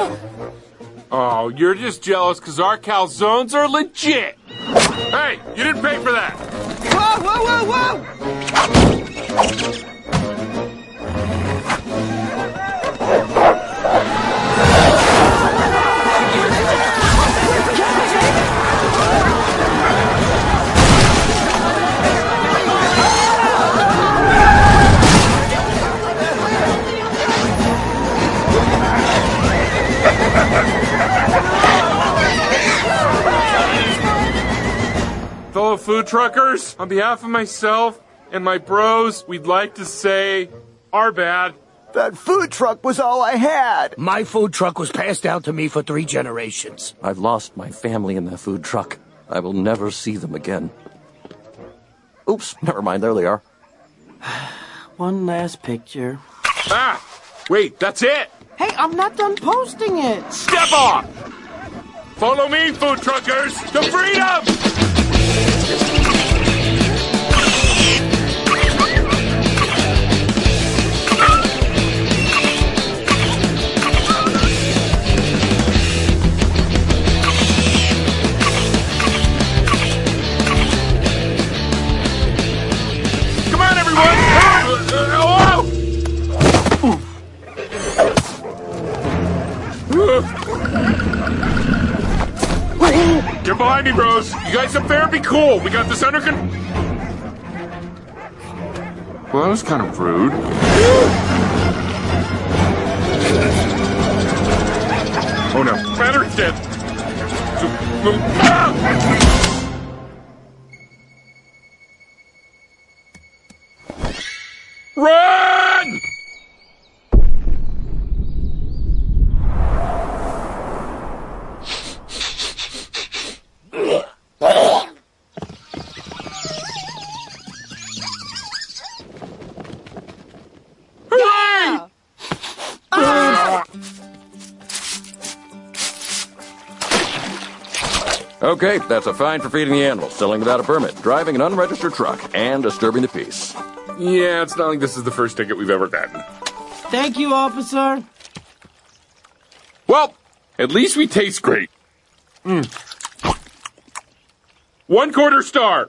Oh, you're just jealous because our calzones are legit. Hey, you didn't pay for that. Whoa, whoa, whoa, whoa! Fellow food truckers, on behalf of myself and my bros, we'd like to say, our bad. That food truck was all I had. My food truck was passed down to me for 3 generations. I've lost my family in that food truck. I will never see them again. Oops, never mind, there they are. One last picture. Ah, wait, that's it. Hey, I'm not done posting it. Step off. Follow me, food truckers, to freedom. Get behind me, bros. You guys up there, be cool. We got this under control. Well, that was kind of rude. Oh no, battery's dead. Run! Okay, that's a fine for feeding the animals, selling without a permit, driving an unregistered truck, and disturbing the peace. Yeah, it's not like this is the first ticket we've ever gotten. Thank you, officer. Well, at least we taste great. 1/4 star.